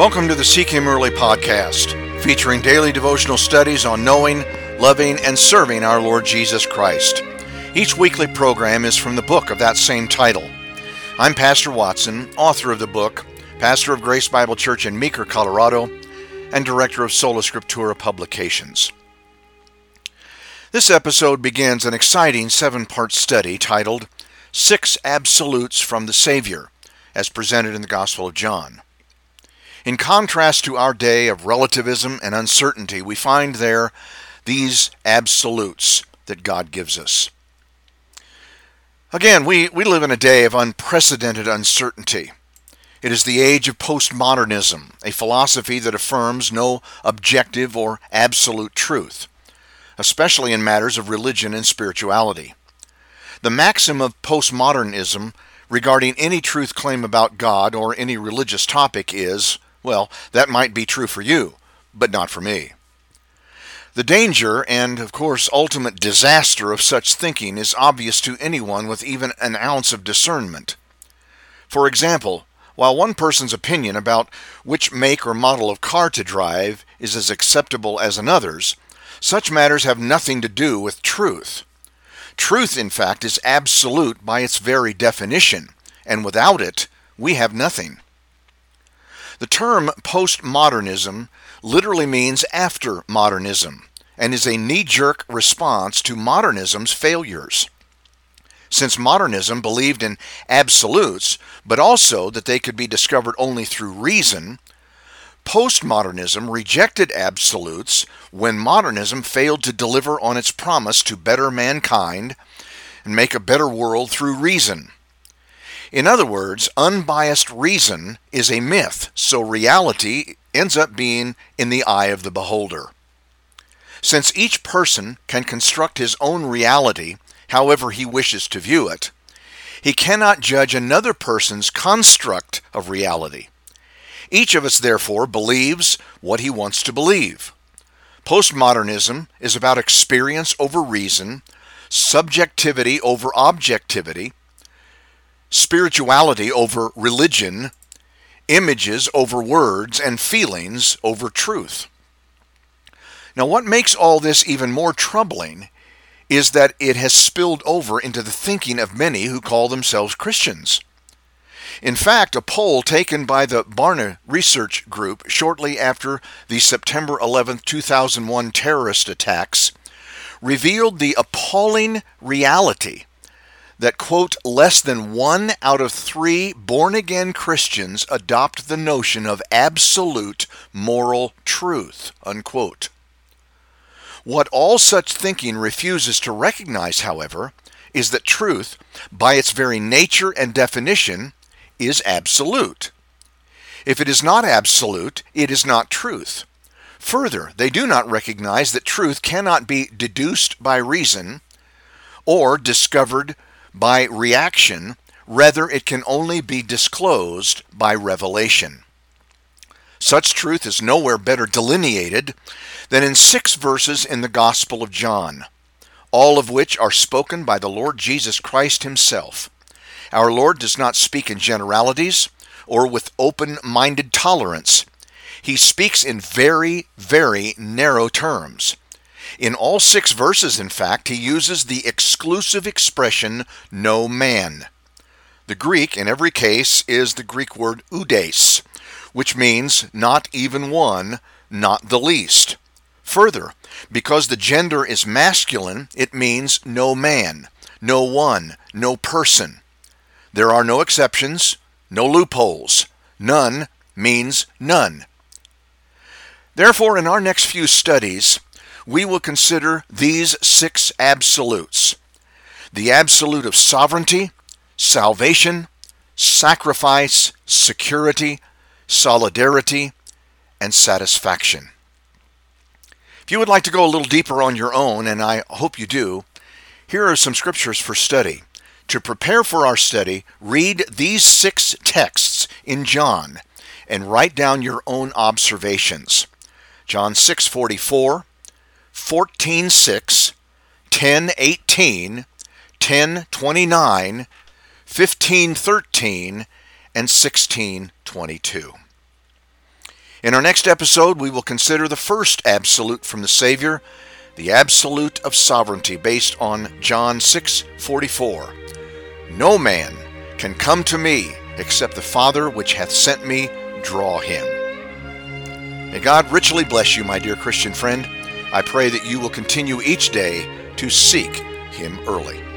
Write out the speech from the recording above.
Welcome to the Seek Him Early podcast, featuring daily devotional studies on knowing, loving, and serving our Lord Jesus Christ. Each weekly program is from the book of that same title. I'm Pastor Watson, author of the book, pastor of Grace Bible Church in Meeker, Colorado, and director of Sola Scriptura Publications. This episode begins an exciting 7-part study titled 6 Absolutes from the Savior, as presented in the Gospel of John. In contrast to our day of relativism and uncertainty, we find there these absolutes that God gives us. Again, we live in a day of unprecedented uncertainty. It is the age of postmodernism, a philosophy that affirms no objective or absolute truth, especially in matters of religion and spirituality. The maxim of postmodernism regarding any truth claim about God or any religious topic is, well, that might be true for you, but not for me. The danger and, of course, ultimate disaster of such thinking is obvious to anyone with even an ounce of discernment. For example, while one person's opinion about which make or model of car to drive is as acceptable as another's, such matters have nothing to do with truth. Truth, in fact, is absolute by its very definition, and without it, we have nothing. The term postmodernism literally means after modernism and is a knee-jerk response to modernism's failures. Since modernism believed in absolutes, but also that they could be discovered only through reason, postmodernism rejected absolutes when modernism failed to deliver on its promise to better mankind and make a better world through reason. In other words, unbiased reason is a myth, so reality ends up being in the eye of the beholder. Since each person can construct his own reality however he wishes to view it, he cannot judge another person's construct of reality. Each of us, therefore, believes what he wants to believe. Postmodernism is about experience over reason, subjectivity over objectivity, spirituality over religion, images over words, and feelings over truth. Now, what makes all this even more troubling is that it has spilled over into the thinking of many who call themselves Christians. In fact, a poll taken by the Barna Research Group shortly after the September 11, 2001 terrorist attacks revealed the appalling reality that, quote, less than 1 out of 3 born-again Christians adopt the notion of absolute moral truth, unquote. What all such thinking refuses to recognize, however, is that truth, by its very nature and definition, is absolute. If it is not absolute, it is not truth. Further, they do not recognize that truth cannot be deduced by reason or discovered by reaction. Rather, it can only be disclosed by revelation. Such truth is nowhere better delineated than in 6 verses in the Gospel of John, all of which are spoken by the Lord Jesus Christ himself. Our Lord does not speak in generalities or with open-minded tolerance. He speaks in very, very narrow terms. In all 6 verses, in fact, he uses the exclusive expression, no man. The Greek, in every case, is the Greek word oudes, which means not even one, not the least. Further, because the gender is masculine, it means no man, no one, no person. There are no exceptions, no loopholes. None means none. Therefore, in our next few studies, we will consider these 6 absolutes: the absolute of sovereignty, salvation, sacrifice, security, solidarity, and satisfaction. If you would like to go a little deeper on your own, and I hope you do, here are some scriptures for study. To prepare for our study, read these 6 texts in John and write down your own observations. John 6:44, 14:6, 10:18, 10:29, 15:13, and 16:22. In our next episode, we will consider the first absolute from the Savior, the absolute of sovereignty based on John 6:44. No man can come to me except the Father which hath sent me draw him. May God richly bless you, my dear Christian friend. I pray that you will continue each day to seek Him early.